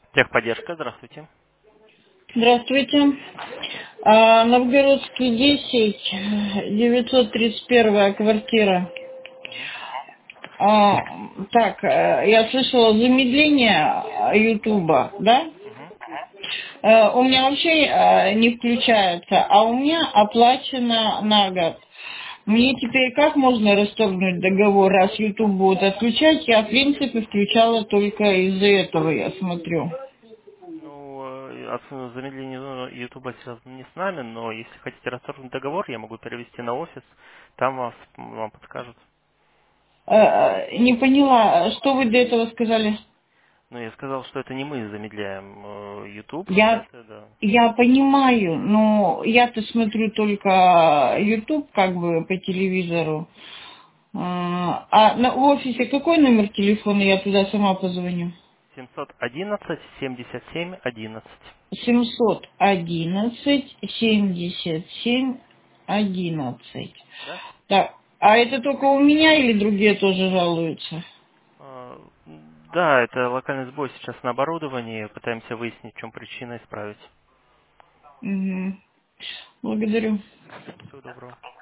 Техподдержка, здравствуйте. Здравствуйте. Новгородский 10, 931 квартира. Мгм, Так, я слышала замедление Ютуба, да? мгм. У меня вообще не включается, а у меня оплачено на год. Мне теперь как можно расторгнуть договор, раз Ютуб будет отключать? Я, в принципе, включала только из-за этого, я смотрю. Ну, замедление Ютуба связано не с нами, но если хотите расторгнуть договор, я могу перевести на офис, там вам подскажут. Не поняла, что вы до этого сказали? Но я сказал, что это не мы замедляем YouTube, Я, это да. я понимаю, но я-то смотрю только YouTube как бы по телевизору. В офисе какой номер телефона, я туда сама позвоню? 711 77 11. 711-77-11. Да? Так, а это только у меня или другие тоже жалуются? А, Да, это локальный сбой сейчас на оборудовании, пытаемся выяснить, в чем причина, исправить. Мгм. Благодарю. Всего доброго.